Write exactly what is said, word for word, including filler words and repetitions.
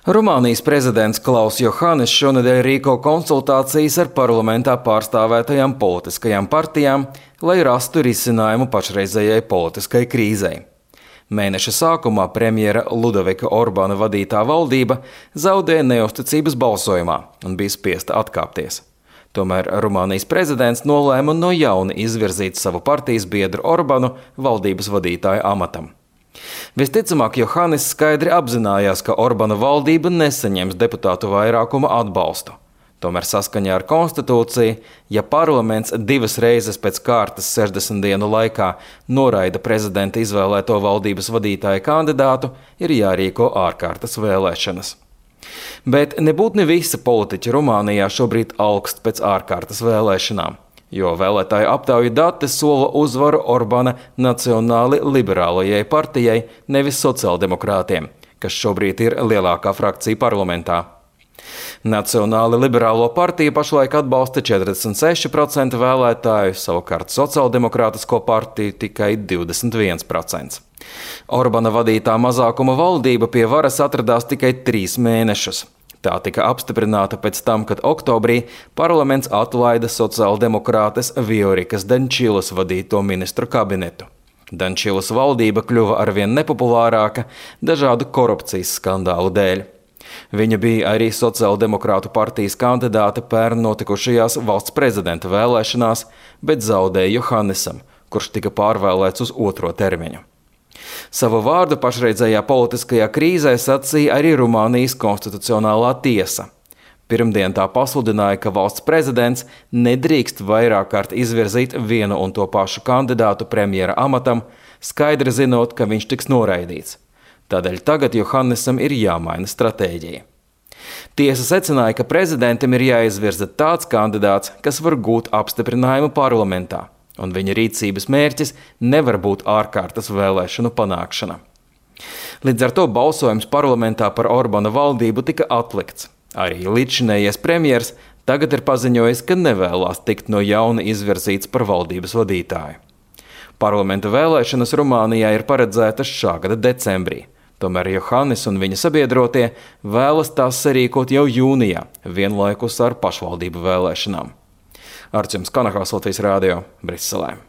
Rumānijas prezidents Klaus Johannis šonedēļ rīko konsultācijas ar parlamentā pārstāvētajām politiskajām partijām, lai rastu risinājumu pašreizējai politiskai krīzei. Mēneša sākumā premjera Ludovika Orbāna vadītā valdība zaudēja neusticības balsojumā un bija spiesta atkāpties. Tomēr Rumānijas prezidents nolēma no jauna izvirzīt savu partijas biedru Orbānu valdības vadītāja amatam. Visticamāk, Johannis skaidri apzinājās, ka Orbāna valdība nesaņems deputātu vairākuma atbalstu. Tomēr saskaņā ar konstitūciju, ja parlaments divas reizes pēc kārtas sešdesmit dienu laikā noraida prezidenta izvēlēto valdības vadītāja kandidātu, ir jārīko ārkārtas vēlēšanas. Bet nebūtu ne visi politiķi Rumānijā šobrīd augst pēc ārkārtas vēlēšanām, jo vēlētāju aptauju dati sola uzvaru Orbāna nacionāli liberālajai partijai, nevis sociāldemokrātiem, kas šobrīd ir lielākā frakcija parlamentā. Nacionāli liberālo partiju pašlaik atbalsta četrdesmit seši procenti vēlētāju, savukārt sociāldemokrātisko partiju tikai divdesmit viens procents. Orbāna vadītā mazākuma valdība pie varas atradās tikai trīs mēnešus. Tā tika apstiprināta pēc tam, kad oktobrī parlaments atlaida sociāldemokrātes Viorikas Dančilas vadīto ministru kabinetu. Dančilas valdība kļuva arvien nepopulārāka dažādu korupcijas skandālu dēļ. Viņa bija arī sociāldemokrātu partijas kandidāte pērn notikušajās valsts prezidenta vēlēšanās, bet zaudēja Johannisam, kurš tika pārvēlēts uz otro termiņu. Savu vārdu pašreizējā politiskajā krīzē sacīja arī Rumānijas konstitucionālā tiesa. Pirmdien tā pasludināja, ka valsts prezidents nedrīkst vairāk kārt izvirzīt vienu un to pašu kandidātu premjera amatam, skaidri zinot, ka viņš tiks noraidīts. Tādēļ tagad Johannisam ir jāmaina stratēģija. Tiesa secināja, ka prezidentam ir jāizvirza tāds kandidāts, kas var gūt apstiprinājumu parlamentā, un viņa rīcības mērķis nevar būt ārkārtas vēlēšanu panākšana. Līdz ar to balsojums parlamentā par Orbāna valdību tika atlikts. Arī līdzšinējies premjers tagad ir paziņojis, ka nevēlās tikt no jauna izvirzīts par valdības vadītāju. Parlamenta vēlēšanas Rumānijā ir paredzētas šā gada decembrī. Tomēr Johannis un viņa sabiedrotie vēlas tās sarīkot jau jūnijā, vienlaikus ar pašvaldību vēlēšanām. Arčuns Kanahals, Latvijas radio, Briselē.